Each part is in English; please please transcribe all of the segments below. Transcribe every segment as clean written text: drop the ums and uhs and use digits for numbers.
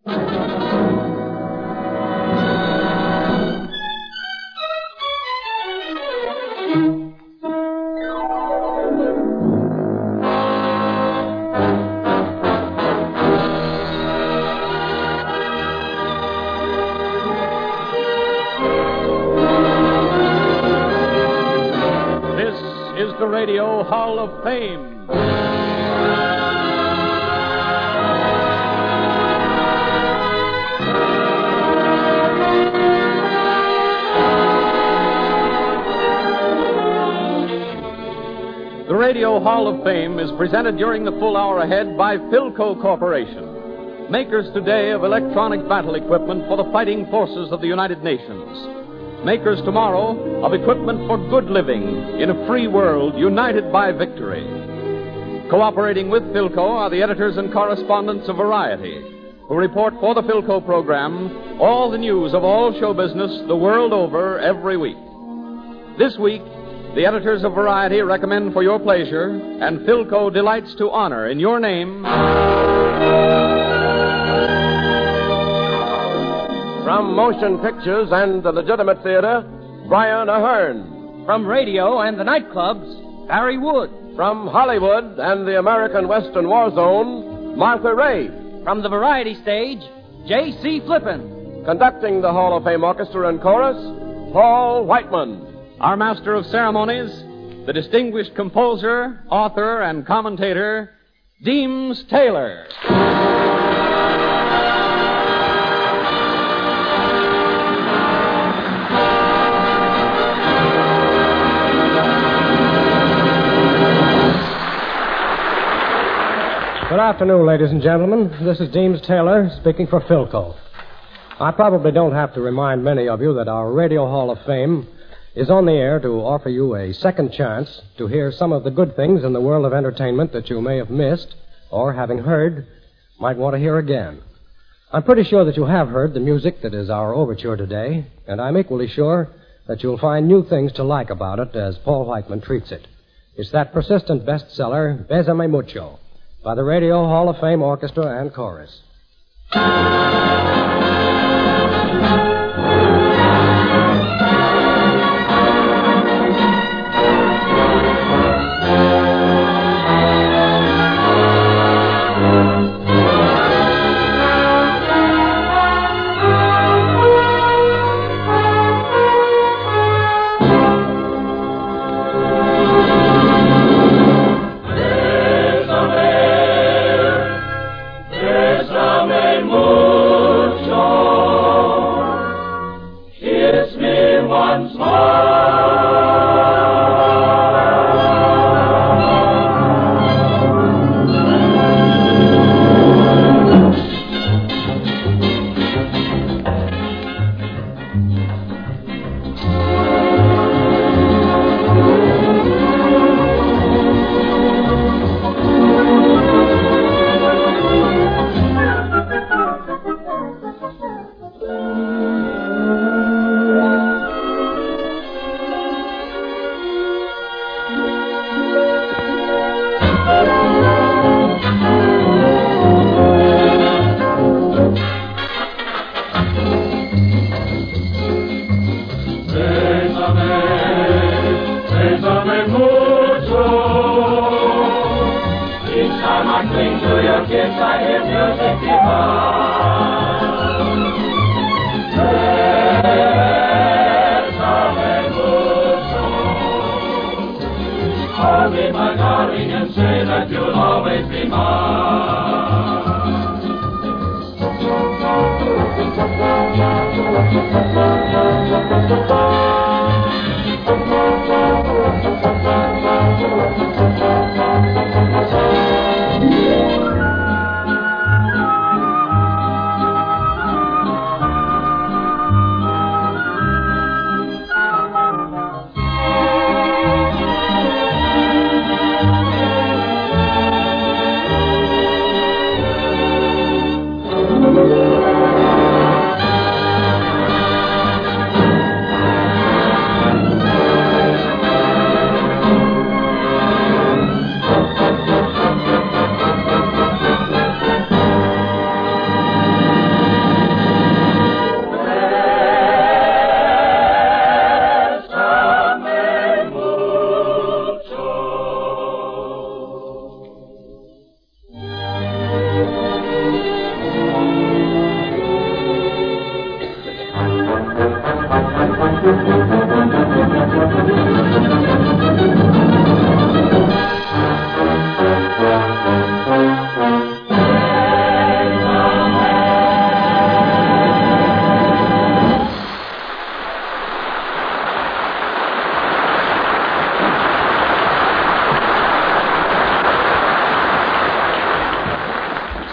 The Radio Hall of Fame. The Radio Hall of Fame is presented during the full hour ahead by Philco Corporation, makers today of electronic battle equipment for the fighting forces of the United Nations. Makers tomorrow of equipment for good living in a free world united by victory. Cooperating with Philco are the editors and correspondents of Variety, who report for the Philco program all the news of all show business the world over every week. This week, the editors of Variety recommend for your pleasure, and Philco delights to honor in your name... From Motion Pictures and the Legitimate Theater, Brian Ahern. From radio and the nightclubs, Barry Wood. From Hollywood and the American Western War Zone, Martha Rafe. From the variety stage, J.C. Flippin. Conducting the Hall of Fame Orchestra and Chorus, Paul Whiteman. Our master of ceremonies, the distinguished composer, author, and commentator, Deems Taylor. Good afternoon, ladies and gentlemen. This is Deems Taylor speaking for Philco. I probably don't have to remind many of you that our Radio Hall of Fame is on the air to offer you a second chance to hear some of the good things in the world of entertainment that you may have missed or, having heard, might want to hear again. I'm pretty sure that you have heard the music that is our overture today, and I'm equally sure that you'll find new things to like about it as Paul Whiteman treats it. It's that persistent bestseller, Bésame Mucho, by the Radio Hall of Fame Orchestra and Chorus.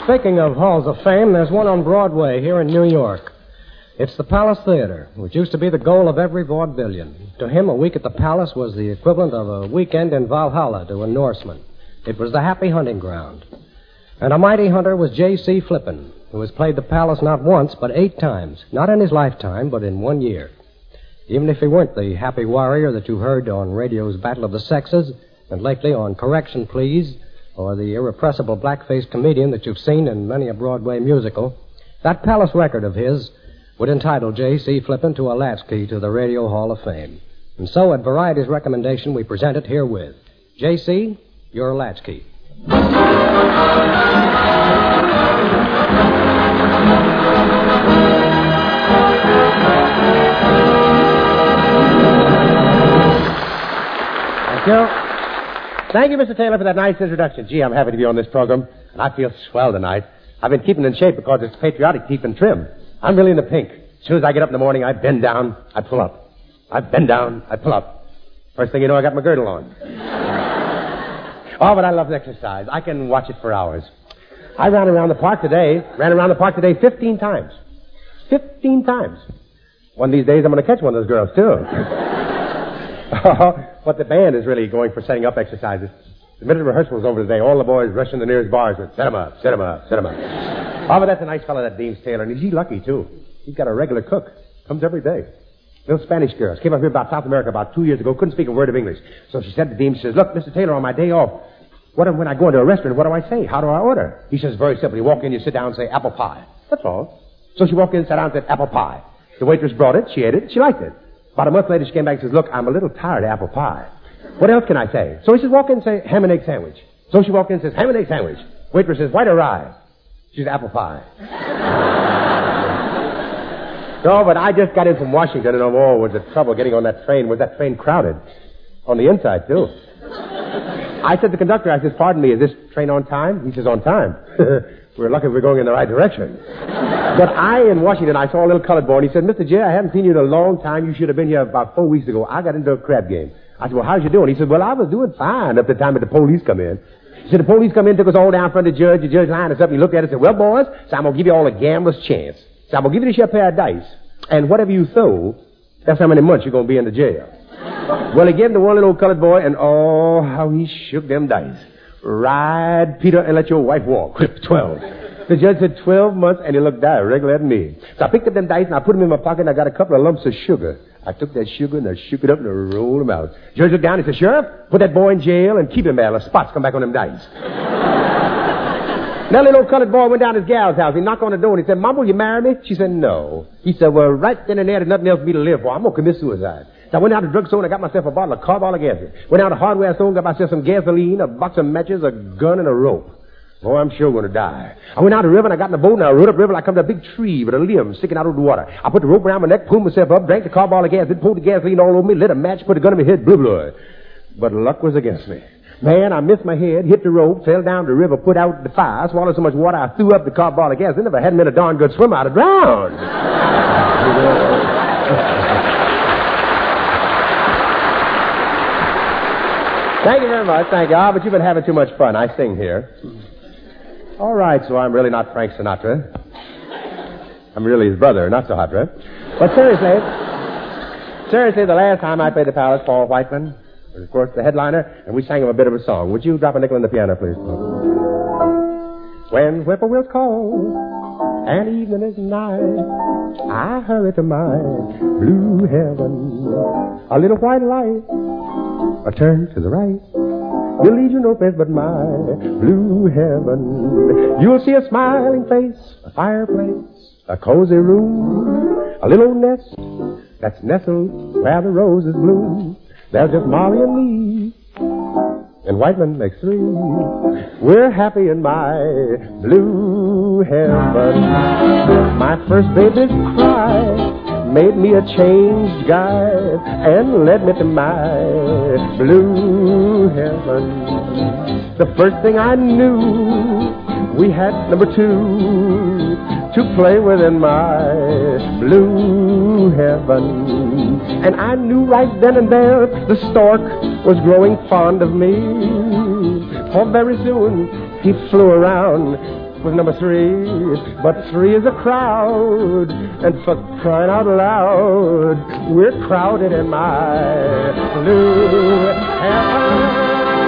Speaking of halls of fame, there's one on Broadway here in New York. It's the Palace Theater, which used to be the goal of every vaudevillian. To him, a week at the Palace was the equivalent of a weekend in Valhalla to a Norseman. It was the happy hunting ground. And a mighty hunter was J.C. Flippin, who has played the Palace not once, but 8 times. Not in his lifetime, but in 1 year. Even if he weren't the happy warrior that you heard on radio's Battle of the Sexes, and lately on Correction Please, or the irrepressible black-faced comedian that you've seen in many a Broadway musical, that Palace record of his would entitle J.C. Flippin to a latchkey to the Radio Hall of Fame. And so, at Variety's recommendation, we present it herewith. J.C., your latchkey. Thank you. Thank you, Mr. Taylor, for that nice introduction. Gee, I'm happy to be on this program, and I feel swell tonight. I've been keeping in shape because it's patriotic, keeping trim. I'm really in the pink. As soon as I get up in the morning, I bend down, I pull up. I bend down, I pull up. First thing you know, I got my girdle on. Oh, but I love exercise. I can watch it for hours. I ran around the park today 15 times. 15 times. One of these days, I'm going to catch one of those girls, too. But the band is really going for setting up exercises. The minute rehearsal was over today, all the boys rushed in the nearest bars and set 'em up, set 'em up, set 'em up. Oh, but that's a nice fellow, that Deems Taylor, and he's lucky, too. He's got a regular cook. Comes every day. Little Spanish girl. She came up here about South America about 2 years ago. Couldn't speak a word of English. So she said to Deems, she says, look, Mr. Taylor, on my day off, when I go into a restaurant, what do I say? How do I order? He says, very simple. You walk in, you sit down and say, apple pie. That's all. So she walked in, sat down and said, apple pie. The waitress brought it. She ate it. She liked it. About a month later, she came back and says, look, I'm a little tired of apple pie. What else can I say? So he says, walk in and say, ham and egg sandwich. So she walked in and says, ham and egg sandwich. Waitress says, white or rye? She's apple pie. No, but I just got in from Washington, and was the trouble getting on that train. Was that train crowded? On the inside, too. I said to the conductor, I said, pardon me, is this train on time? He says, on time. We're lucky we're going in the right direction. But in Washington, I saw a little colored boy, and he said, Mr. J, I haven't seen you in a long time. You should have been here about 4 weeks ago. I got into a crab game. I said, well, how's you doing? He said, well, I was doing fine up to the time that the police come in. He said, the police come in, took us all down in front of the judge. The judge lined us up, and he looked at us and said, well, boys, so I'm going to give you all a gambler's chance. So I'm going to give you this here pair of dice. And whatever you throw, that's how many months you're going to be in the jail. Well, he gave them to one little colored boy, and oh, how he shook them dice. Ride, Peter, and let your wife walk. 12. The judge said 12 months, and he looked down regular at me. So I picked up them dice, and I put them in my pocket, and I got a couple of lumps of sugar. I took that sugar, and I shook it up, and I rolled them out. Judge looked down, and he said, Sheriff, put that boy in jail and keep him there. The spots come back on them dice. That little colored boy went down to his gal's house. He knocked on the door, and he said, Mom, will you marry me? She said, no. He said, well, right then and there, there's nothing else for me to live for. I'm going to commit suicide. So I went out to the drugstore, and I got myself a bottle of carbolic acid. Went out to the hardware store and got myself some gasoline, a box of matches, a gun, and a rope. Boy, I'm sure going to die. I went out to the river, and I got in the boat, and I rode up the river. I come to a big tree with a limb sticking out of the water. I put the rope around my neck, pulled myself up, drank the carbolic acid, pulled the gasoline all over me, lit a match, put a gun in my head, blah, blah. But luck was against me. Man, I missed my head, hit the rope, fell down the river, put out the fire, swallowed so much water, I threw up the carbolic acid. If I hadn't been a darn good swimmer, I'd have drowned. Thank you very much. Thank you. Ah, but you've been having too much fun. I sing here. All right, so I'm really not Frank Sinatra. I'm really his brother, not so hot, right? But seriously, the last time I played the Palace, Paul Whiteman was, of course, the headliner, and we sang him a bit of a song. Would you drop a nickel on the piano, please? When whippoorwills call and evening is nigh, I hurry to my blue heaven. A little white light, a turn to the right, will lead you no place but my blue heaven. You'll see a smiling face, a fireplace, a cozy room, a little nest that's nestled where the roses bloom. There's just Molly and me, and Whiteman makes 3. We're happy in my blue heaven. My first baby's cry made me a changed guy and led me to my blue heaven. The first thing I knew, we had number 2 to play with in my blue heaven. And I knew right then and there the stork was growing fond of me. For very soon he flew around was number 3, but 3 is a crowd, and for crying out loud, we're crowded in my blue heaven.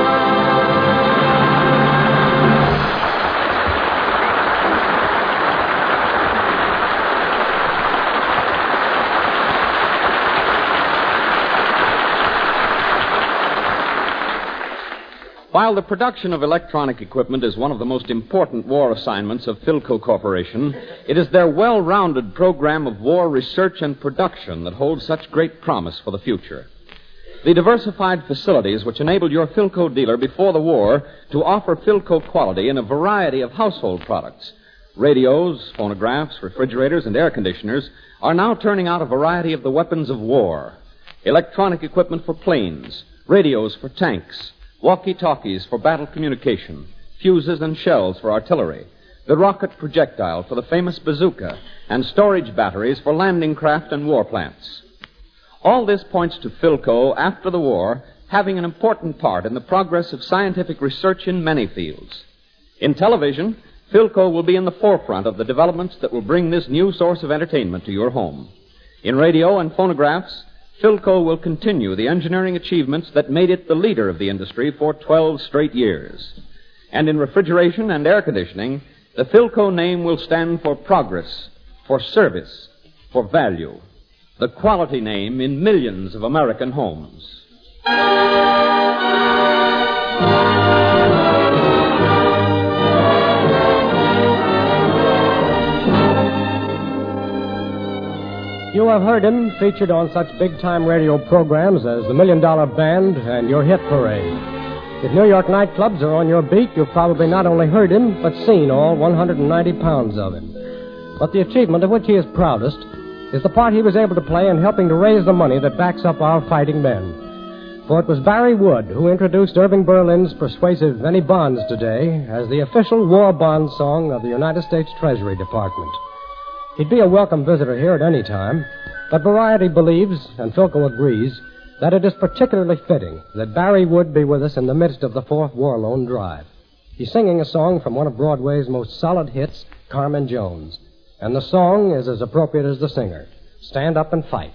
While the production of electronic equipment is one of the most important war assignments of Philco Corporation, it is their well-rounded program of war research and production that holds such great promise for the future. The diversified facilities which enabled your Philco dealer before the war to offer Philco quality in a variety of household products, radios, phonographs, refrigerators, and air conditioners, are now turning out a variety of the weapons of war. Electronic equipment for planes, radios for tanks, walkie-talkies for battle communication, fuses and shells for artillery, the rocket projectile for the famous bazooka, and storage batteries for landing craft and war plants. All this points to Philco, after the war, having an important part in the progress of scientific research in many fields. In television, Philco will be in the forefront of the developments that will bring this new source of entertainment to your home. In radio and phonographs, Philco will continue the engineering achievements that made it the leader of the industry for 12 straight years. And in refrigeration and air conditioning, the Philco name will stand for progress, for service, for value. The quality name in millions of American homes. You have heard him featured on such big-time radio programs as The $1 Million Band and Your Hit Parade. If New York nightclubs are on your beat, you've probably not only heard him, but seen all 190 pounds of him. But the achievement of which he is proudest is the part he was able to play in helping to raise the money that backs up our fighting men. For it was Barry Wood who introduced Irving Berlin's persuasive Any Bonds Today as the official war bond song of the United States Treasury Department. He'd be a welcome visitor here at any time, but Variety believes, and Philco agrees, that it is particularly fitting that Barry Wood be with us in the midst of the Fourth War Loan Drive. He's singing a song from one of Broadway's most solid hits, Carmen Jones. And the song is as appropriate as the singer. Stand Up and Fight.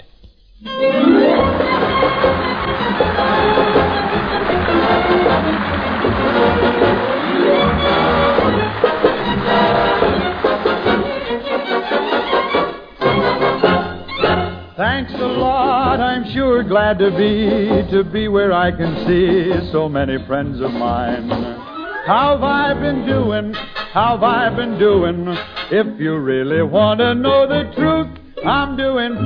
Thanks a lot, I'm sure glad to be where I can see so many friends of mine. How've I been doing? How've I been doing? If you really want to know the truth, I'm doing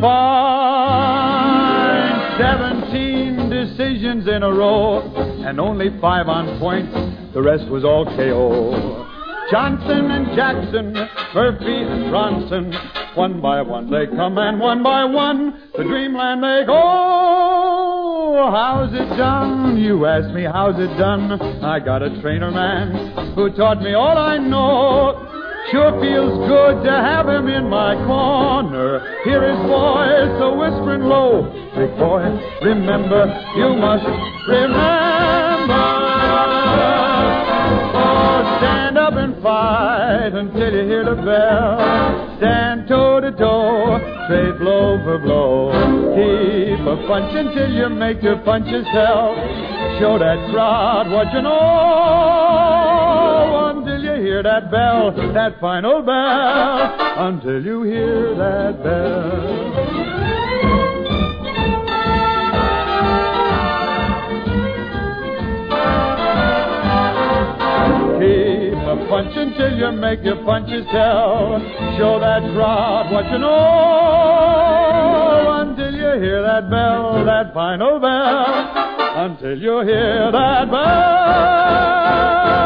fine. 17 decisions in a row, and only 5 on point. The rest was all KO. Johnson and Jackson, Murphy and Bronson, one by one they come, and one by one to dreamland they go. How's it done? You ask me, how's it done? I got a trainer man who taught me all I know. Sure feels good to have him in my corner. Hear his voice a whispering low. Big boy, remember, you must remember. Oh, stand up and fight until you hear the bell. Stand toe-to-toe, trade blow for blow. Keep a punch until you make your punches tell. Show that crowd what you know. Until you hear that bell, that final bell. Until you hear that bell. Keep a punch until you make your punches tell. Show that crowd what you know. Until you hear that bell, that final bell. Until you hear that bell.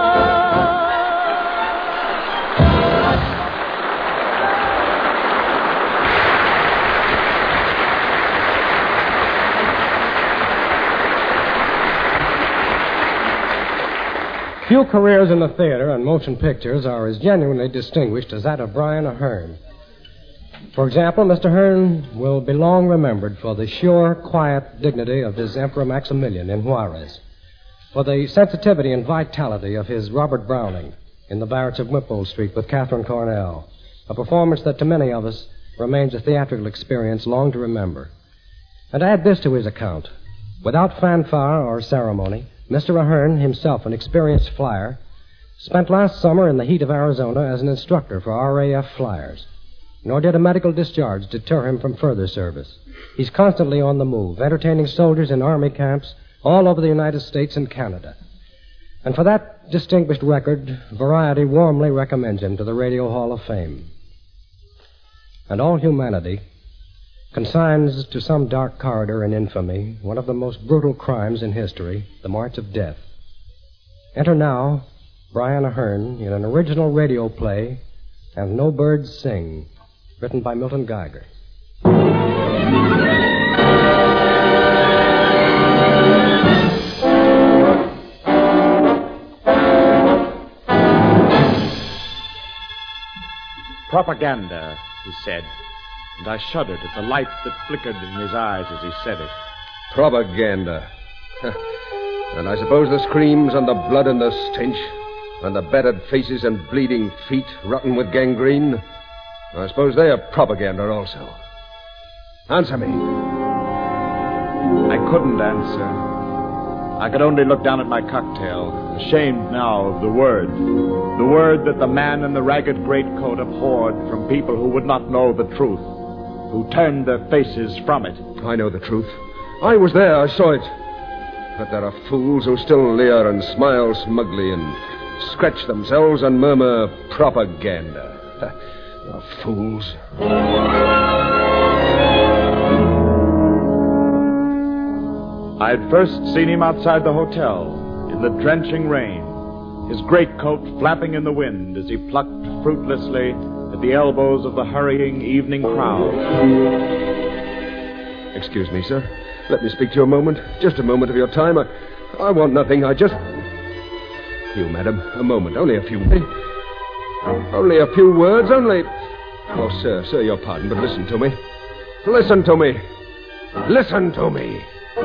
Few careers in the theater and motion pictures are as genuinely distinguished as that of Brian Ahern. For example, Mr. Ahern will be long remembered for the sure, quiet dignity of his Emperor Maximilian in Juarez, for the sensitivity and vitality of his Robert Browning, in the Barretts of Whipple Street with Catherine Cornell, a performance that to many of us remains a theatrical experience long to remember. And add this to his account. Without fanfare or ceremony, Mr. Ahern, himself an experienced flyer, spent last summer in the heat of Arizona as an instructor for RAF flyers. Nor did a medical discharge deter him from further service. He's constantly on the move, entertaining soldiers in Army camps all over the United States and Canada. And for that distinguished record, Variety warmly recommends him to the Radio Hall of Fame. And all humanity consigns to some dark corridor in infamy one of the most brutal crimes in history, the March of Death. Enter now Brian Ahern in an original radio play, And No Birds Sing, written by Milton Geiger. Propaganda, he said, and I shuddered at the light that flickered in his eyes as he said it. Propaganda. And I suppose the screams and the blood and the stench and the battered faces and bleeding feet rotten with gangrene, I suppose they are propaganda also. Answer me. I couldn't answer. I could only look down at my cocktail, ashamed now of the word that the man in the ragged greatcoat abhorred from people who would not know the truth, who turned their faces from it. I know the truth. I was there. I saw it. But there are fools who still leer and smile smugly and scratch themselves and murmur propaganda. The fools. I had first seen him outside the hotel in the drenching rain, his greatcoat flapping in the wind as he plucked fruitlessly at the elbows of the hurrying evening crowd. Excuse me, sir. Let me speak to you a moment. Just a moment of your time. I want nothing. You, madam, a moment. Only a few words. Oh, sir, your pardon, but listen to me. Listen to me. Listen to me.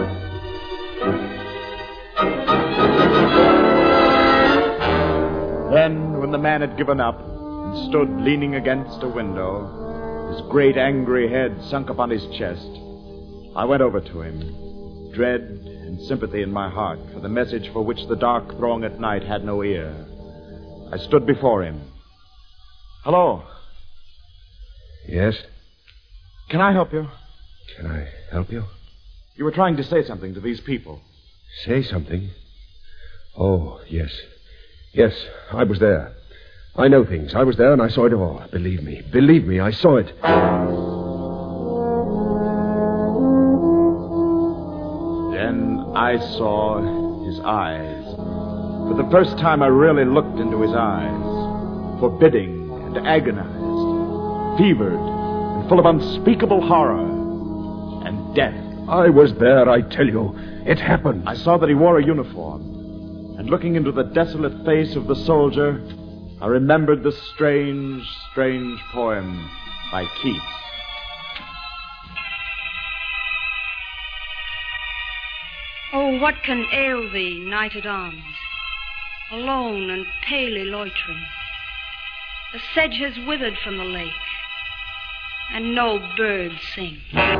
Then, when the man had given up and stood leaning against a window, his great angry head sunk upon his chest, I went over to him, dread and sympathy in my heart for the message for which the dark throng at night had no ear. I stood before him. Hello. Yes? Can I help you? Can I help you? You were trying to say something to these people. Say something? Oh, yes. Yes, I was there. I know things. I was there and I saw it all. Believe me, I saw it. Then I saw his eyes. For the first time I really looked into his eyes. Forbidding and agonized, fevered and full of unspeakable horror and death. I was there, I tell you. It happened. I saw that he wore a uniform. And looking into the desolate face of the soldier, I remembered the strange, strange poem by Keats. Oh, what can ail thee, knight at arms, alone and palely loitering? The sedge has withered from the lake, and no birds sing.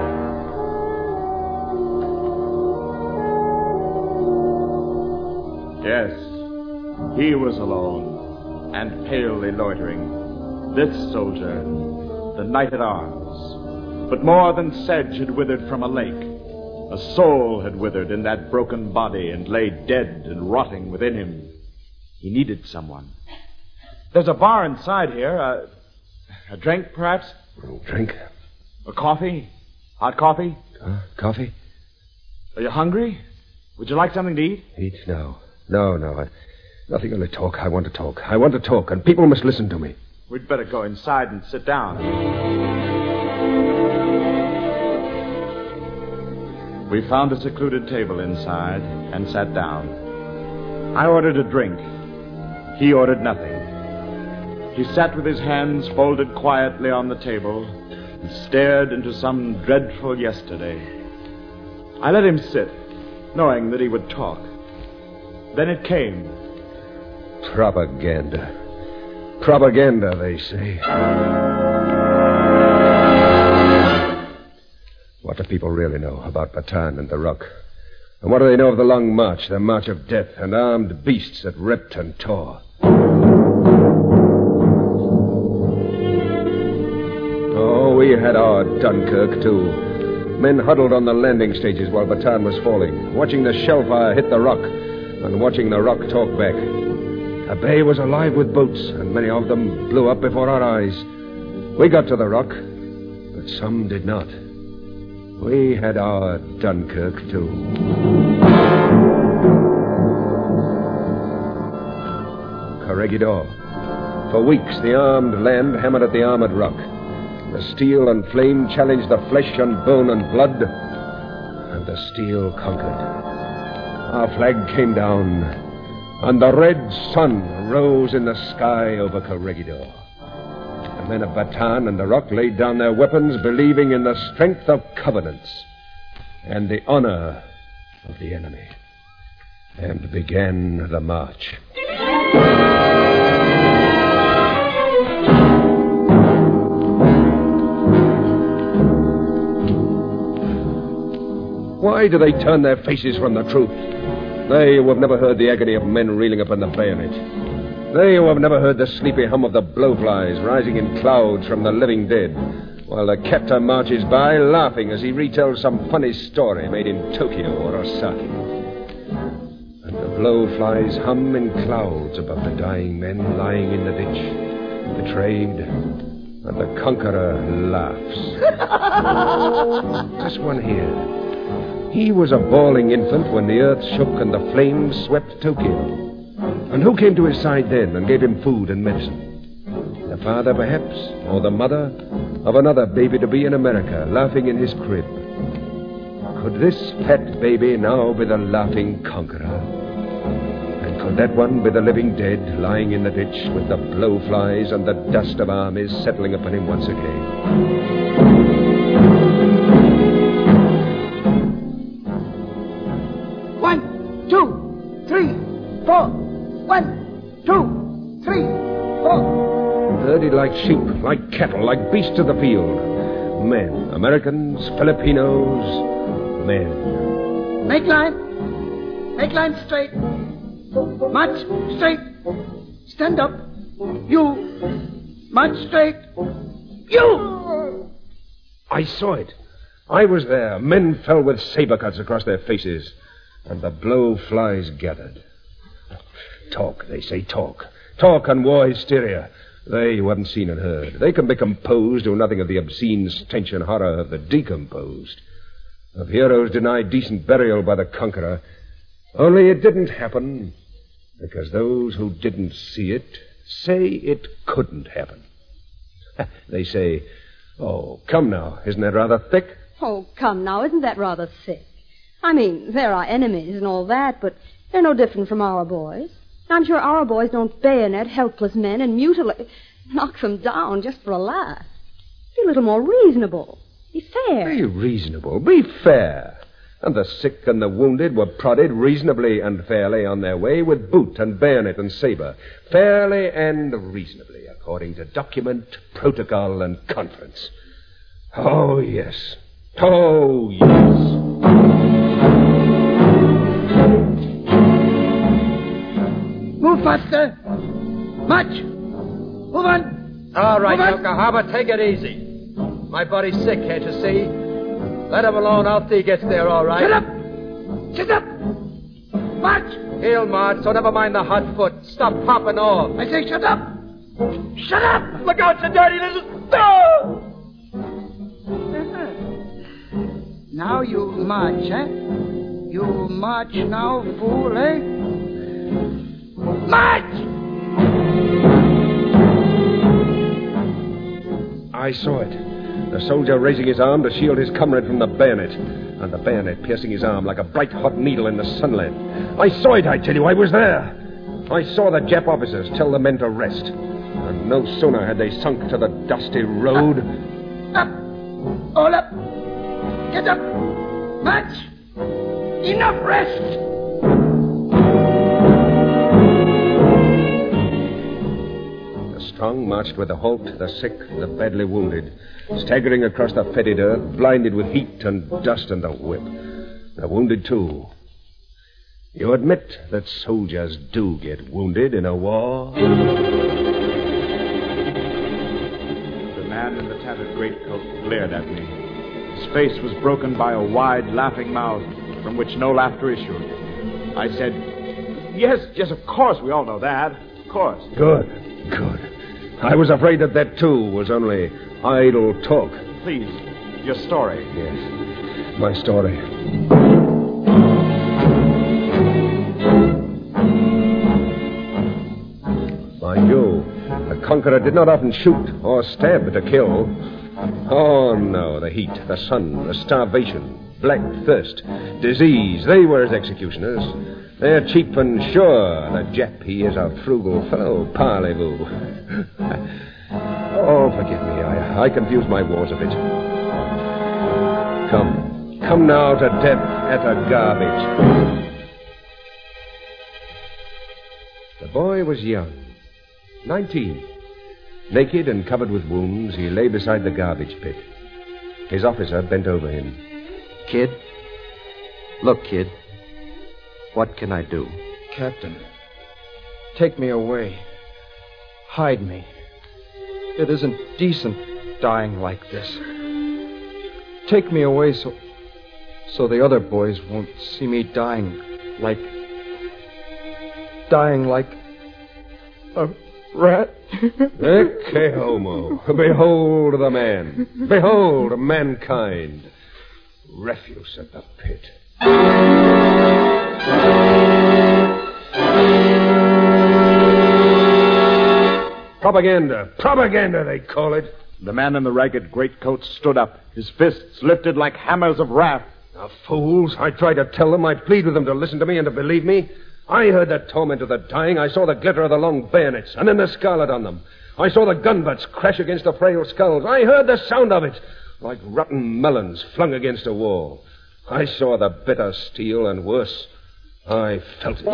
Yes, he was alone and palely loitering. This soldier, the knight-at-arms. But more than sedge had withered from a lake. A soul had withered in that broken body and lay dead and rotting within him. He needed someone. There's a bar inside here. A drink, perhaps? Drink? A coffee? Hot coffee? Coffee? Are you hungry? Would you like something to eat? Eat? No. Nothing, only talk. I want to talk, and people must listen to me. We'd better go inside and sit down. We found a secluded table inside and sat down. I ordered a drink. He ordered nothing. He sat with his hands folded quietly on the table and stared into some dreadful yesterday. I let him sit, knowing that he would talk. Then it came. Propaganda. Propaganda, they say. What do people really know about Bataan and the Rock? And what do they know of the Long March, the march of death, and armed beasts that ripped and tore? Oh, we had our Dunkirk, too. Men huddled on the landing stages while Bataan was falling, watching the shell fire hit the Rock, and watching the Rock talk back. The bay was alive with boats, and many of them blew up before our eyes. We got to the Rock, but some did not. We had our Dunkirk, too. Corregidor. For weeks, the armed land hammered at the armored Rock. The steel and flame challenged the flesh and bone and blood, and the steel conquered. Our flag came down, and the red sun rose in the sky over Corregidor. The men of Bataan and the Rock laid down their weapons, believing in the strength of covenants and the honor of the enemy, and began the march. Why do they turn their faces from the truth? They who have never heard the agony of men reeling upon the bayonet. They who have never heard the sleepy hum of the blowflies rising in clouds from the living dead, while the captor marches by laughing as he retells some funny story made in Tokyo or Osaka. And the blowflies hum in clouds above the dying men lying in the ditch, betrayed, and the conqueror laughs. This one here. He was a bawling infant when the earth shook and the flames swept Tokyo. And who came to his side then and gave him food and medicine? The father, perhaps, or the mother of another baby-to-be in America, laughing in his crib. Could this fat baby now be the laughing conqueror? And could that one be the living dead, lying in the ditch with the blowflies and the dust of armies settling upon him once again? Herded like sheep, like cattle, like beasts of the field. Men, Americans, Filipinos, men. Make line. Make line straight. March straight. Stand up. You. March straight. You. I saw it. I was there. Men fell with saber cuts across their faces, and the blowflies gathered. Talk, they say, talk. Talk and war hysteria. They who haven't seen and heard. They can be composed, do nothing of the obscene stench and horror of the decomposed. Of heroes denied decent burial by the conqueror. Only it didn't happen because those who didn't see it say it couldn't happen. They say, oh, come now, isn't that rather thick? Oh, come now, isn't that rather thick? I mean, they're our enemies and all that, but they're no different from our boys. I'm sure our boys don't bayonet helpless men and mutilate, knock them down just for a laugh. Be a little more reasonable. Be fair. Be reasonable. Be fair. And the sick and the wounded were prodded reasonably and fairly on their way with boot and bayonet and saber. Fairly and reasonably, according to document, protocol, and conference. Oh, yes. Oh, yes. Move faster. March. Move on. All right, Yokohama, take it easy. My buddy's sick, can't you see? Let him alone. I'll see he gets there all right. Shut up. Shut up. March. He'll march, so never mind the hot foot. Stop popping off. I say shut up. Shut up. Look out, you dirty little... Oh! Now you march, eh? You march now, fool, eh? March! I saw it. The soldier raising his arm to shield his comrade from the bayonet, and the bayonet piercing his arm like a bright hot needle in the sunlight. I saw it, I tell you. I was there. I saw the Jap officers tell the men to rest, and no sooner had they sunk to the dusty road... Up! All up! Get up! March! Enough rest! Armstrong marched with the halt, the sick, the badly wounded, staggering across the fetid earth, blinded with heat and dust and the whip. The wounded, too. You admit that soldiers do get wounded in a war? The man in the tattered greatcoat glared at me. His face was broken by a wide, laughing mouth from which no laughter issued. I said, Yes, of course, we all know that. Of course. Good. I was afraid that too was only idle talk. Please, your story. Yes, my story. Mind you, the conqueror did not often shoot or stab to kill. Oh, no, the heat, the sun, the starvation, black thirst, disease, they were his executioners. They're cheap and sure. The Jap, he is a frugal fellow. Parlez-vous. Oh, forgive me. I confused my wars a bit. Come now to death at a garbage. The boy was young. 19. Naked and covered with wounds, he lay beside the garbage pit. His officer bent over him. Kid? Look, kid. What can I do? Captain, take me away. Hide me. It isn't decent dying like this. Take me away so the other boys won't see me dying like a rat. Ecce homo. Behold the man. Behold mankind. Refuse at the pit. Propaganda, they call it. The man in the ragged greatcoat stood up, his fists lifted like hammers of wrath. The fools. I tried to tell them. I plead with them to listen to me and to believe me. I heard the torment of the dying. I saw the glitter of the long bayonets, and then the scarlet on them. I saw the gun butts crash against the frail skulls. I heard the sound of it, like rotten melons flung against a wall. I saw the bitter steel, and worse, I felt it.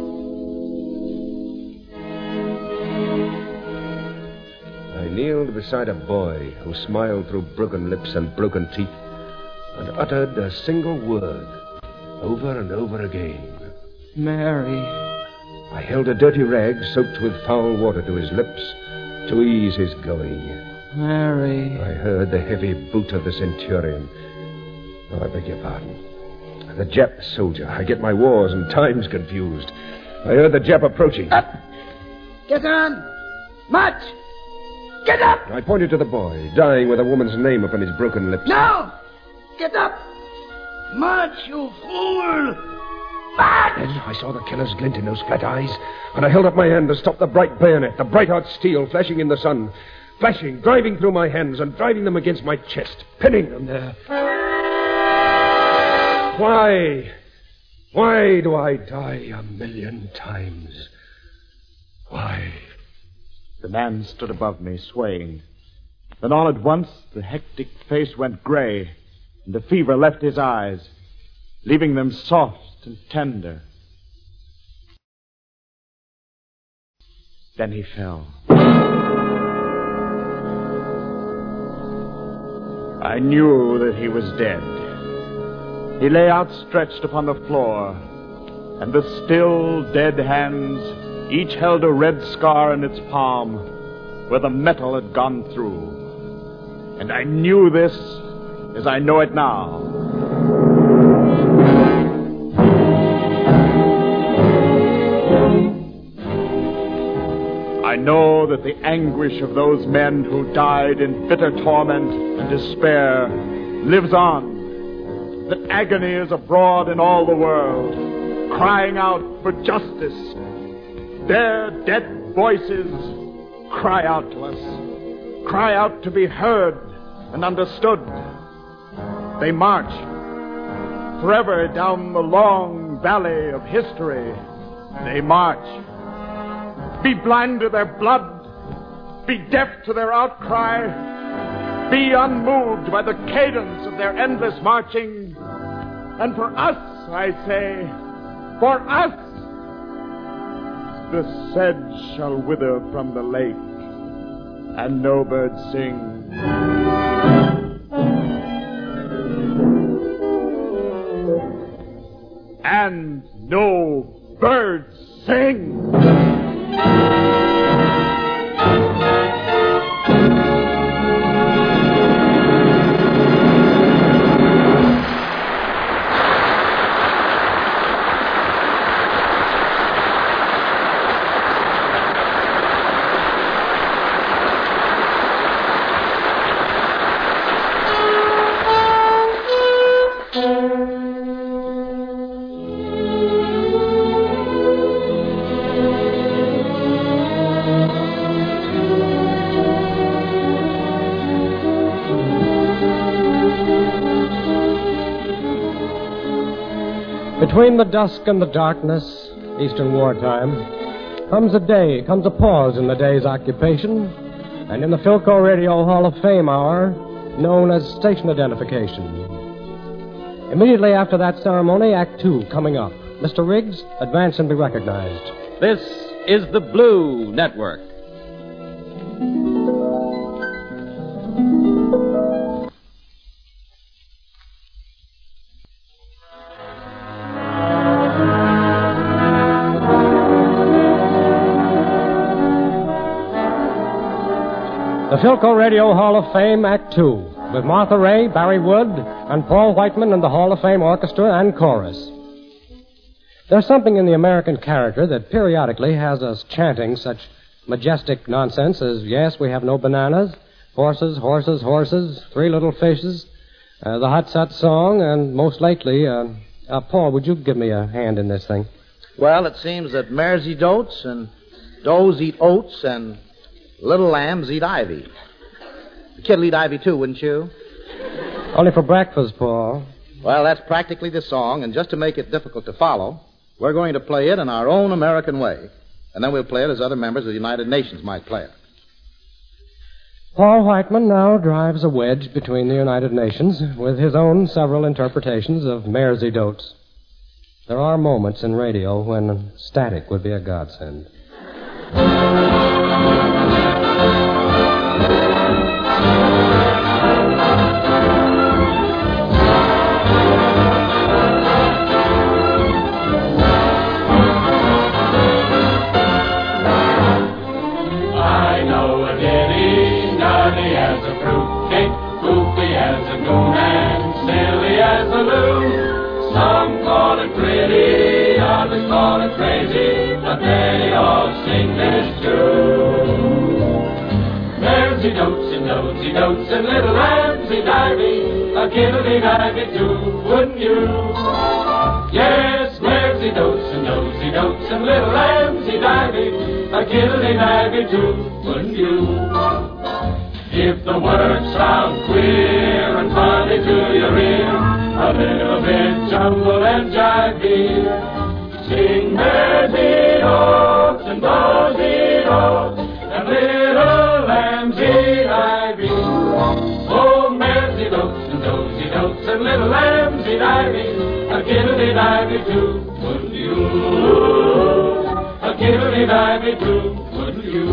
I kneeled beside a boy who smiled through broken lips and broken teeth and uttered a single word over and over again. Mary. I held a dirty rag soaked with foul water to his lips to ease his going. Mary. I heard the heavy boot of the centurion. Oh, I beg your pardon. The Jap soldier. I get my wars and times confused. I heard the Jap approaching. Up! Get on! March! Get up! I pointed to the boy, dying with a woman's name upon his broken lips. Now! Get up! March, you fool! March! Then I saw the killer's glint in those flat eyes, and I held up my hand to stop the bright bayonet, the bright-hot steel flashing in the sun. Flashing, driving through my hands and driving them against my chest, pinning them there. Why? Why do I die 1,000,000 times? Why? The man stood above me, swaying. Then all at once, the hectic face went gray, and the fever left his eyes, leaving them soft and tender. Then he fell. I knew that he was dead. He lay outstretched upon the floor, and the still, dead hands each held a red scar in its palm where the metal had gone through. And I knew this as I know it now. I know that the anguish of those men who died in bitter torment and despair lives on. That agony is abroad in all the world, crying out for justice. Their dead voices cry out to us, cry out to be heard and understood. They march forever down the long valley of history. They march. Be blind to their blood. Be deaf to their outcry. Be unmoved by the cadence of their endless marching. And for us, I say, for us, the sedge shall wither from the lake, and no birds sing. And no birds sing. Between the dusk and the darkness, Eastern wartime, comes a pause in the day's occupation, and in the Philco Radio Hall of Fame hour, known as station identification. Immediately after that ceremony, Act 2 coming up. Mr. Riggs, advance and be recognized. This is the Blue Network. The Philco Radio Hall of Fame, Act 2, with Martha Ray, Barry Wood, and Paul Whiteman and the Hall of Fame Orchestra and Chorus. There's something in the American character that periodically has us chanting such majestic nonsense as, yes, we have no bananas, horses, horses, horses, three little fishes, the Hot Sut song, and most lately, Paul, would you give me a hand in this thing? Well, it seems that mares eat oats, and does eat oats, and little lambs eat ivy. The kid'll eat ivy, too, wouldn't you? Only for breakfast, Paul. Well, that's practically the song, and just to make it difficult to follow, we're going to play it in our own American way, and then we'll play it as other members of the United Nations might play it. Paul Whiteman now drives a wedge between the United Nations with his own several interpretations of mares eat oats. There are moments in radio when static would be a godsend. Goats and little lambs eat ivy, a kid'll eat ivy too, wouldn't you? Yes, mares eat oats and nosy goats and little lambs eat ivy, a kid'll eat ivy too, wouldn't you? If the words sound queer and funny to your ear, a little bit jumbled and jivey, sing mares eat oats and does eat oats and little lambs eat ivy. Oh, mares eat oats and does eat oats and little lambs eat ivy. A kid'll eat ivy too, wouldn't you? A kid'll eat ivy too, wouldn't you?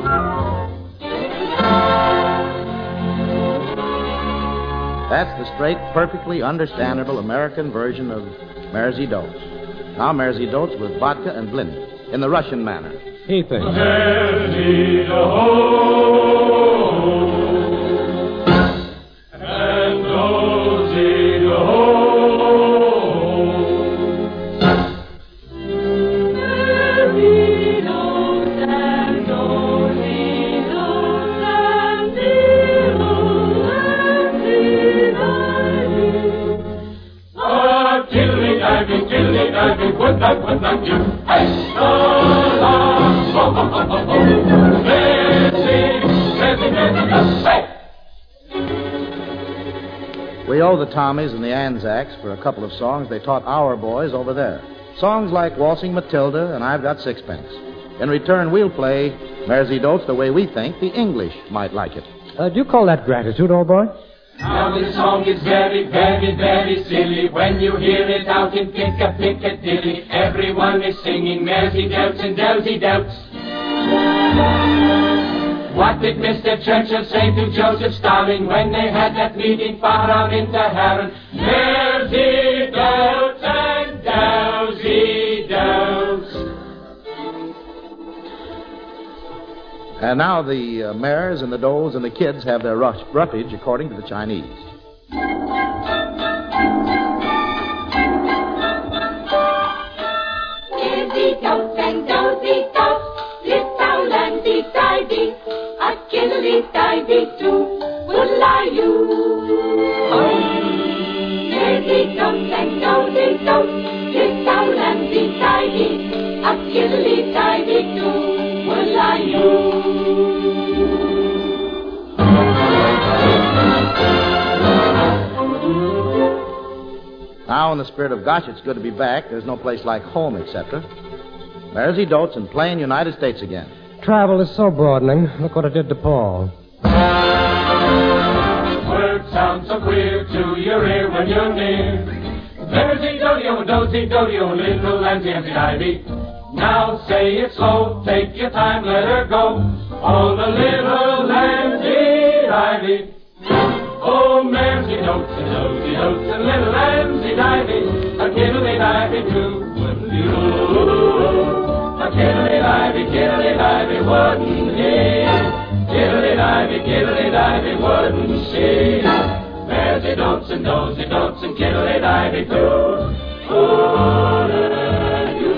That's the straight, perfectly understandable American version of Mares eat oats. Now Mares eat oats with vodka and blindi, in the Russian manner. He thinks. Mares eat oats and those eat oats. Mares eat oats and those eat oats and little lambs eat ivy. Ah, tiddly-ivy, would not you? Hey, we owe the Tommies and the Anzacs for a couple of songs they taught our boys over there. Songs like Waltzing Matilda and I've Got Sixpence. In return, we'll play Mares eat oats the way we think the English might like it. Do you call that gratitude, old boy? Now this song is very, very, very silly. When you hear it out in Piccadilly, everyone is singing Mares eat oats and Dells eat oats. What did Mr. Churchill say to Joseph Stalin when they had that meeting far out in Tehran? Mersey dotes and dowsy dotes. And now the mares and the does and the kids have their roughage according to the Chinese. Mersey dotes and dowsy dotes, little landy tidy, a kiddly tidy too, will I you? Mersey dotes and dowsy dotes, little landy tidy, a kiddly tidy too, will I you? Now, in the spirit of gosh, it's good to be back. There's no place like home, etc. Mersey dotes in plain United States again. Travel is so broadening. Look what it did to Paul. Words sound so queer to your ear when you're near. Mersey dodio, dozy dodio, little Lancy Ancy Ivy. Now say it slow, take your time, let her go. Oh, the little Lancy Ivy. Oh, Mersey dotes and dozy dotes and little Lancy Ivy. A kiddly-divey too, wouldn't you? A kiddly-divey, kiddly-divey, wouldn't he? Kiddly-divey, wouldn't she? Mersey dotes and dozy dotes and kiddly-divey too, wouldn't you?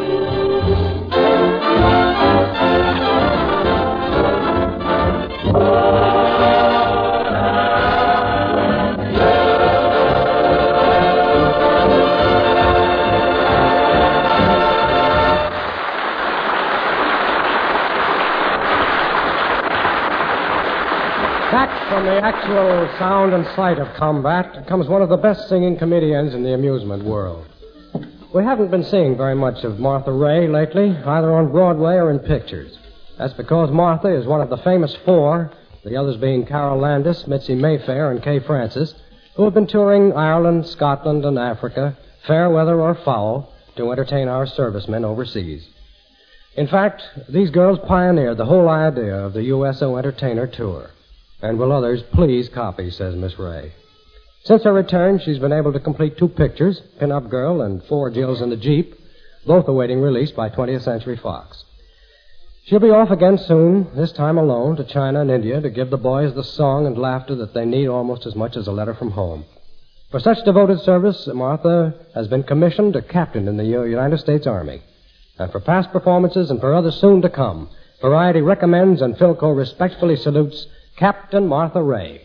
Back from the actual sound and sight of combat comes one of the best singing comedians in the amusement world. We haven't been seeing very much of Martha Raye lately, either on Broadway or in pictures. That's because Martha is one of the famous four, the others being Carol Landis, Mitzi Mayfair, and Kay Francis, who have been touring Ireland, Scotland, and Africa, fair weather or foul, to entertain our servicemen overseas. In fact, these girls pioneered the whole idea of the USO Entertainer Tour. And will others please copy, says Miss Raye. Since her return, she's been able to complete 2 pictures, Pin-Up Girl and 4 Jills in the Jeep, both awaiting release by 20th Century Fox. She'll be off again soon, this time alone, to China and India to give the boys the song and laughter that they need almost as much as a letter from home. For such devoted service, Martha has been commissioned a captain in the United States Army. And for past performances and for others soon to come, Variety recommends and Philco respectfully salutes Captain Martha Raye.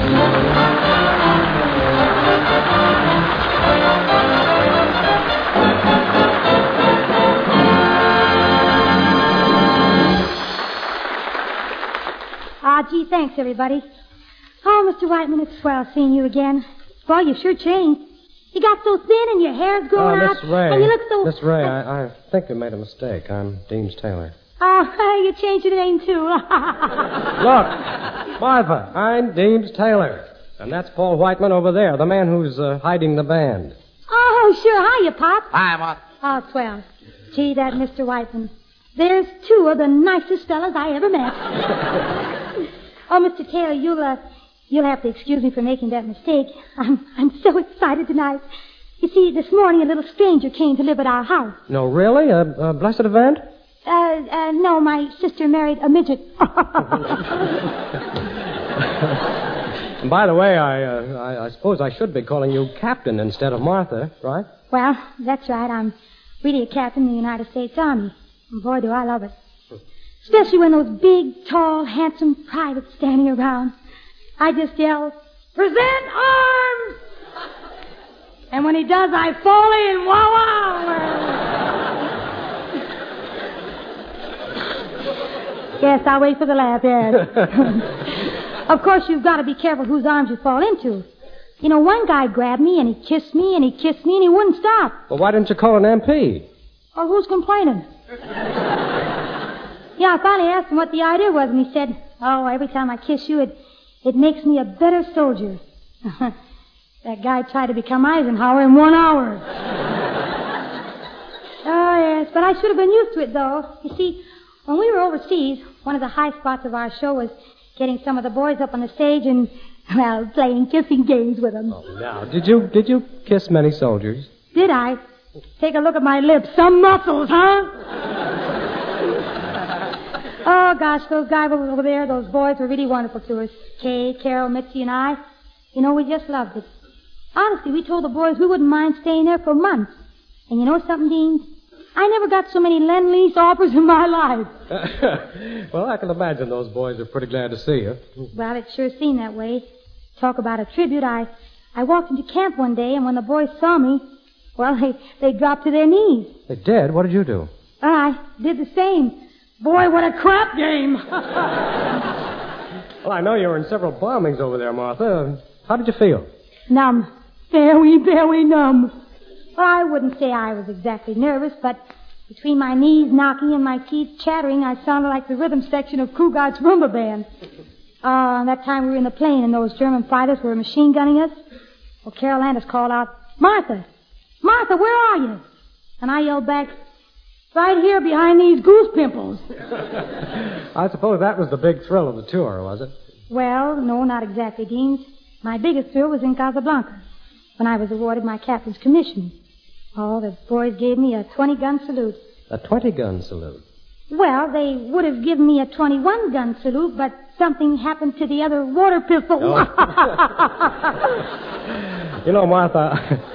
Gee, thanks, everybody. Oh, Mr. Whiteman, it's swell seeing you again. Boy, you sure changed. You got so thin and your hair's growing out. Miss Raye. And you look so... Miss Raye, I think you made a mistake. I'm Deems Taylor. Oh, you changed your name, too. Look, Martha, I'm Deems Taylor. And that's Paul Whiteman over there, the man who's hiding the band. Oh, sure. Hiya, Pop. Hi, Martha. Oh, swell. Gee, that Mr. Whiteman. There's 2 of the nicest fellas I ever met. Oh, Mr. Taylor, you'll have to excuse me for making that mistake. I'm so excited tonight. You see, this morning a little stranger came to live at our house. No, really? A blessed event? No, my sister married a midget. By the way, I suppose I should be calling you Captain instead of Martha, right? Well, that's right. I'm really a captain in the United States Army. And boy, do I love it. Especially when those big, tall, handsome privates standing around. I just yell, "Present arms!" And when he does, I fall in. Wow, wow. Yes, I'll wait for the laugh, yes. Of course, you've got to be careful whose arms you fall into. You know, one guy grabbed me, and he kissed me, and he kissed me, and he wouldn't stop. Well, why didn't you call an MP? Well, who's complaining? Yeah, I finally asked him what the idea was, and he said, "Oh, every time I kiss you, it makes me a better soldier." That guy tried to become Eisenhower in 1 hour. Oh, yes, but I should have been used to it, though. You see, when we were overseas, one of the high spots of our show was getting some of the boys up on the stage and, well, playing kissing games with them. Oh, now, did you kiss many soldiers? Did I? Take a look at my lips. Some muscles, huh? Oh, gosh, those guys over there, those boys were really wonderful to us. Kay, Carol, Mitzi, and I. You know, we just loved it. Honestly, we told the boys we wouldn't mind staying there for months. And you know something, Dean? I never got so many Lend-Lease offers in my life. Well, I can imagine those boys are pretty glad to see you. Well, it sure seemed that way. Talk about a tribute. I walked into camp one day, and when the boys saw me, well, they dropped to their knees. They did? What did you do? I did the same. Boy, what a crap game. Well, I know you were in several bombings over there, Martha. How did you feel? Numb. Very, very numb. Well, I wouldn't say I was exactly nervous, but between my knees knocking and my teeth chattering, I sounded like the rhythm section of Kugart's Rumba Band. That time we were in the plane and those German fighters were machine gunning us. Well, Carol Landis called out, Martha! Martha, where are you? And I yelled back, right here behind these goose pimples. I suppose that was the big thrill of the tour, was it? Well, no, not exactly, Dean. My biggest thrill was in Casablanca, when I was awarded my captain's commission. Oh, the boys gave me a 20-gun salute. A 20-gun salute? Well, they would have given me a 21-gun salute, but something happened to the other water pistol. Oh. You know, Martha...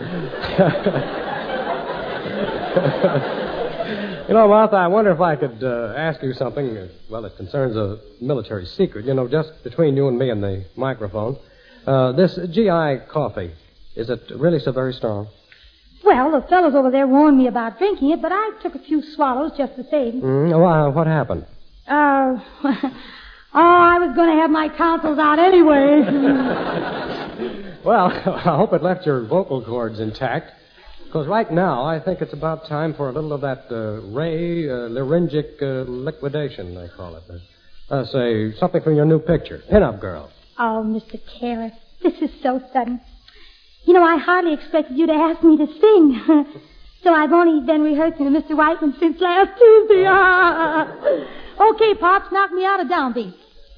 You know, Martha, I wonder if I could ask you something. Well, it concerns a military secret. You know, just between you and me and the microphone. This GI coffee, is it really so very strong? Well, the fellows over there warned me about drinking it, but I took a few swallows just the same. What happened? I was going to have my tonsils out anyway. Well, I hope it left your vocal cords intact. Because right now, I think it's about time for a little of that laryngic liquidation, they call it. Say, something from your new picture, Pin-Up Girl. Oh, Mr. Taylor, this is so sudden. You know, I hardly expected you to ask me to sing. So I've only been rehearsing with Mr. Whiteman since last Tuesday. Okay, Pops, knock me out a downbeat.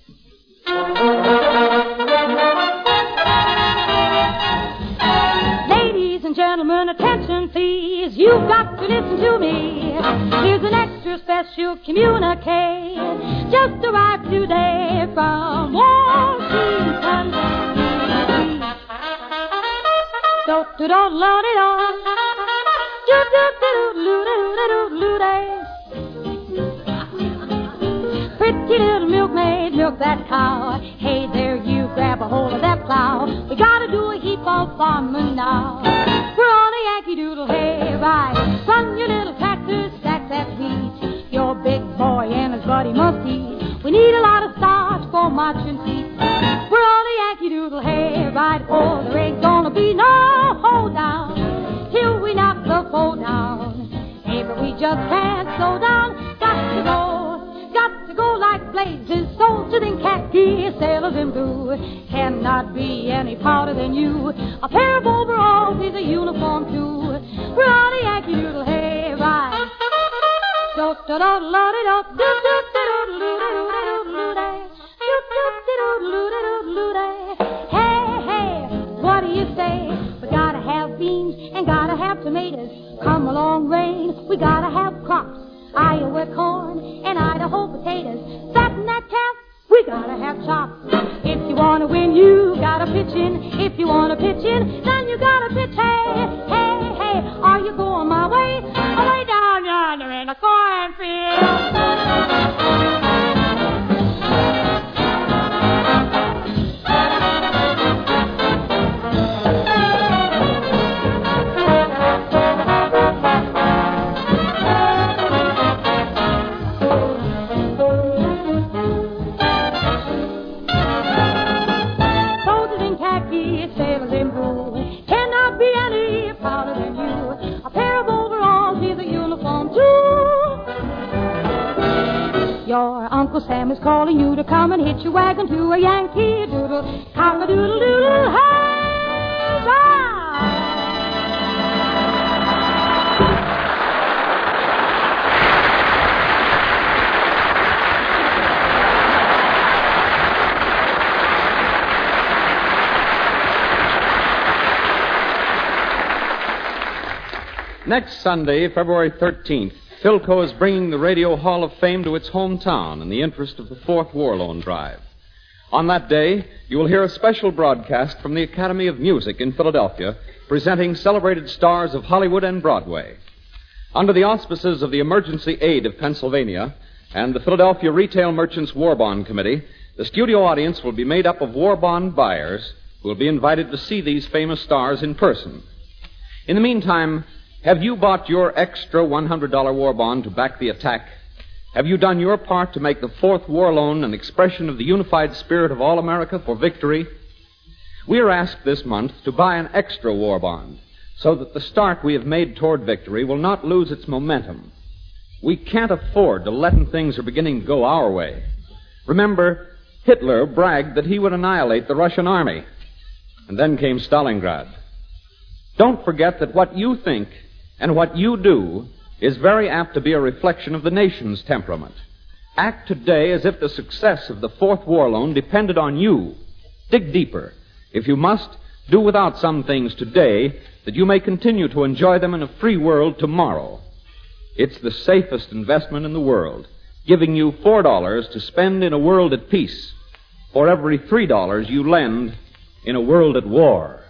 Ladies and gentlemen, attention please. You've got to listen to me. Here's an extra special communique. Just arrived today from Washington, D.C. Pretty little milkmaid, milk that cow. Hey there, you grab a hold of that plow. We gotta do a heap of farming now. We're on a Yankee Doodle hay ride. Run your little tractor, stack that wheat. Your big boy and his buddy must eat. We need a lot of starch for marching feet. We're on a Yankee Doodle hay ride. Oh, there ain't gonna be no hold down till we knock the foe down. Hey, but we just can't slow down. Got to go like blazes. Soldiers in khaki, sailors in blue. Cannot be any prouder than you. A pair of overalls is a uniform too. We're on a Yankee Doodle hay ride. Hey, hey, what do you say? We gotta have beans and gotta have tomatoes. Come along, rain, we gotta have crops. Iowa corn and Idaho potatoes. Fatten that calf, we gotta have chops. If you wanna win, you gotta pitch in. If you wanna pitch in, then you gotta pitch. Hey, hey, hey, are you going my way? Way down yonder in the cornfield. Your Uncle Sam is calling you to come and hitch your wagon to a Yankee Doodle. Cock-a-doodle-doodle, hey, Next Sunday, February 13th, Philco is bringing the Radio Hall of Fame to its hometown in the interest of the Fourth War Loan Drive. On that day, you will hear a special broadcast from the Academy of Music in Philadelphia, presenting celebrated stars of Hollywood and Broadway. Under the auspices of the Emergency Aid of Pennsylvania and the Philadelphia Retail Merchants War Bond Committee, the studio audience will be made up of war bond buyers who will be invited to see these famous stars in person. In the meantime, have you bought your extra $100 war bond to back the attack? Have you done your part to make the Fourth War Loan an expression of the unified spirit of all America for victory? We are asked this month to buy an extra war bond so that the start we have made toward victory will not lose its momentum. We can't afford to let things are beginning to go our way. Remember, Hitler bragged that he would annihilate the Russian army. And then came Stalingrad. Don't forget that what you think and what you do is very apt to be a reflection of the nation's temperament. Act today as if the success of the Fourth War Loan depended on you. Dig deeper. If you must, do without some things today that you may continue to enjoy them in a free world tomorrow. It's the safest investment in the world, giving you $4 to spend in a world at peace for every $3 you lend in a world at war.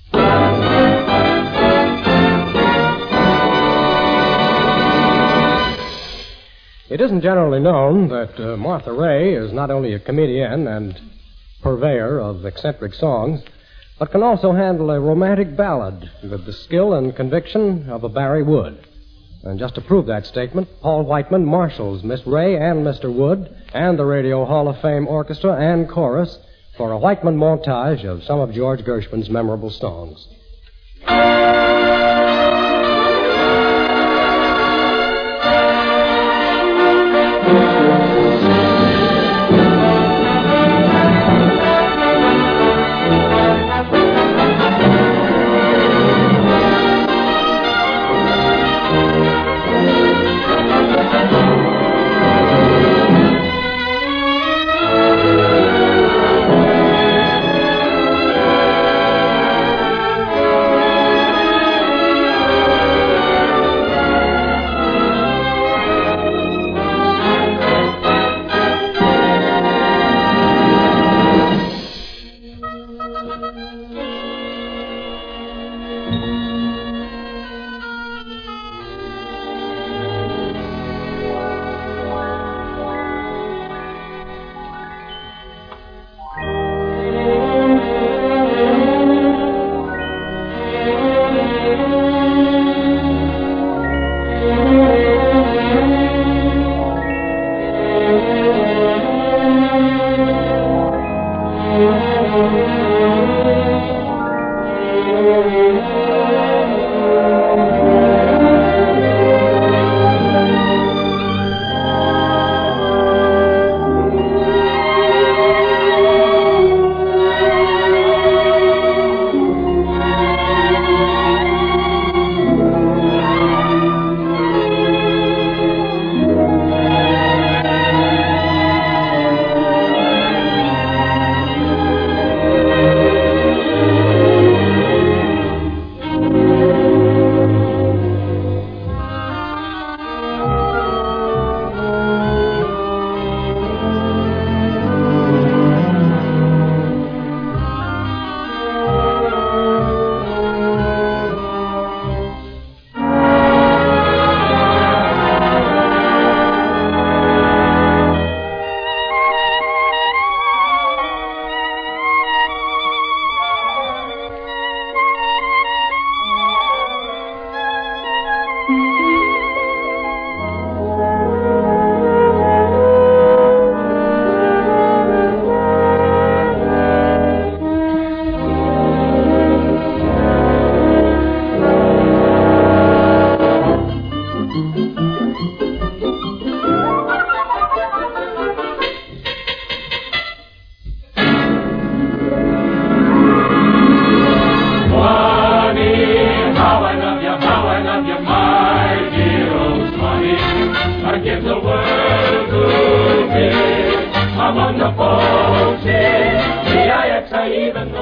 It isn't generally known that Martha Raye is not only a comedian and purveyor of eccentric songs, but can also handle a romantic ballad with the skill and conviction of a Barry Wood. And just to prove that statement, Paul Whiteman marshals Miss Raye and Mr. Wood and the Radio Hall of Fame Orchestra and Chorus for a Whiteman montage of some of George Gershwin's memorable songs.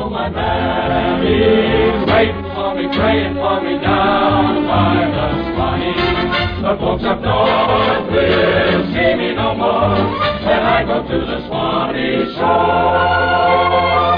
know my mammy's waiting for me, praying for me down by the Swanee. The folks up north will see me no more when I go to the Swanee shore.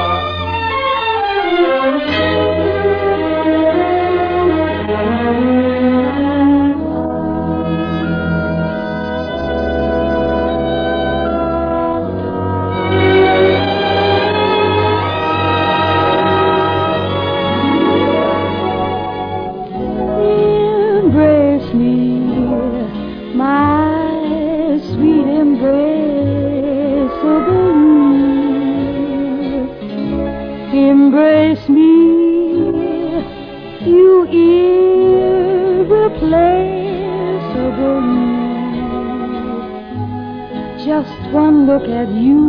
Embrace me, my sweet embraceable you. Embrace me, you irreplaceable you. Just one look at you,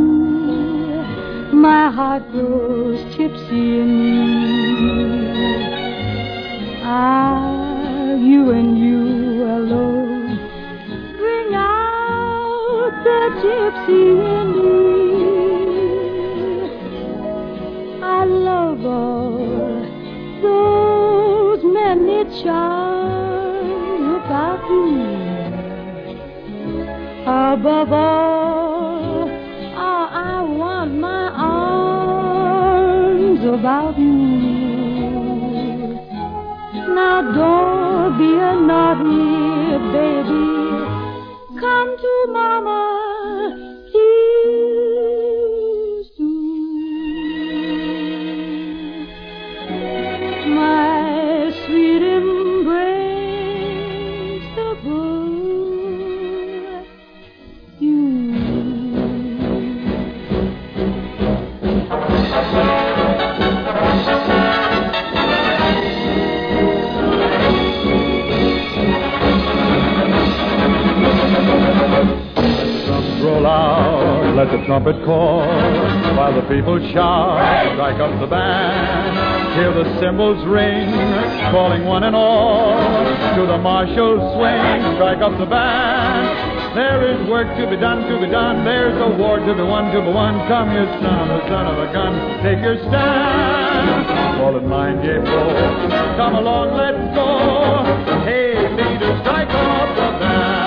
my heart grows tipsy in you. You and you alone bring out the gypsy in me. I love all those many charms about you. Above all, I want my arms about you. Now don't be a naughty baby. Come to Mama, please do. My sweet embraceable you. Roll out, let the trumpet call, while the people shout, strike up the band, hear the cymbals ring, calling one and all, to the martial swing, strike up the band. There is work to be done, there's a war to be won, come you son of a gun, take your stand, fall in line, yea, bro, come along, let's go, hey, leaders, strike up the band.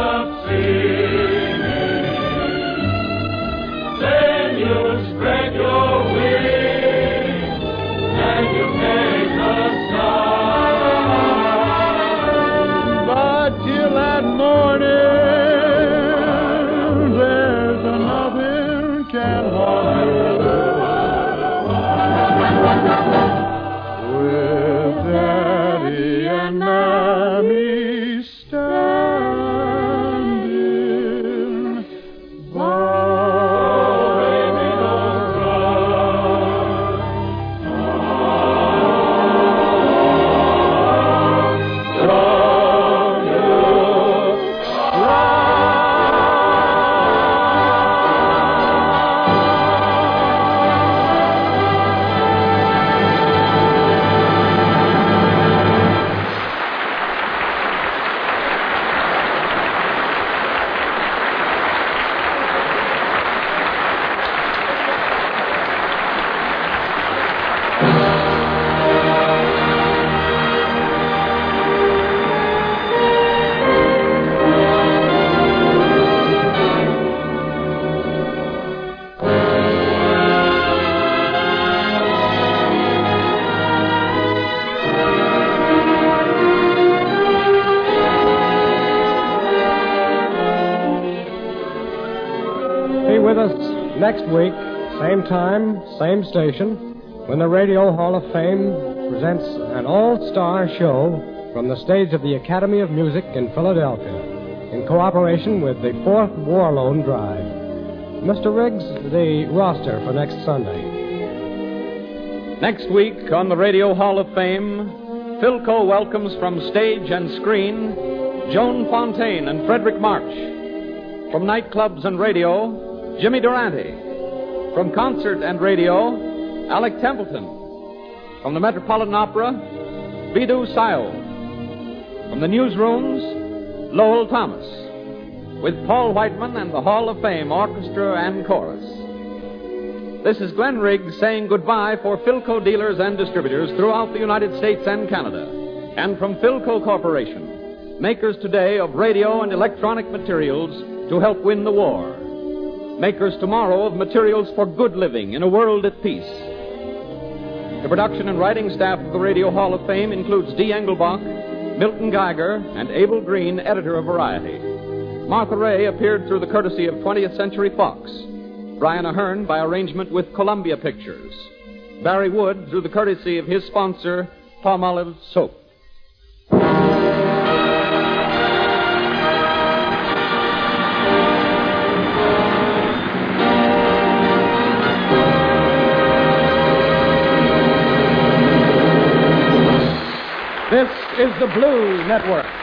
Spread your next week, same time, same station, when the Radio Hall of Fame presents an all-star show from the stage of the Academy of Music in Philadelphia, in cooperation with the 4th War Loan Drive. Mr. Riggs, the roster for next Sunday. Next week on the Radio Hall of Fame, Philco welcomes from stage and screen Joan Fontaine and Frederick March. From nightclubs and radio, Jimmy Durante. From concert and radio, Alec Templeton. From the Metropolitan Opera, Bidou Sayal. From the newsrooms, Lowell Thomas. With Paul Whiteman and the Hall of Fame Orchestra and Chorus. This is Glenn Riggs saying goodbye for Philco dealers and distributors throughout the United States and Canada. And from Philco Corporation, makers today of radio and electronic materials to help win the war. Makers tomorrow of materials for good living in a world at peace. The production and writing staff of the Radio Hall of Fame includes Dee Engelbach, Milton Geiger, and Abel Green, editor of Variety. Martha Ray appeared through the courtesy of 20th Century Fox. Brian Ahern by arrangement with Columbia Pictures. Barry Wood through the courtesy of his sponsor, Palmolive Soap. This is the Blue Network.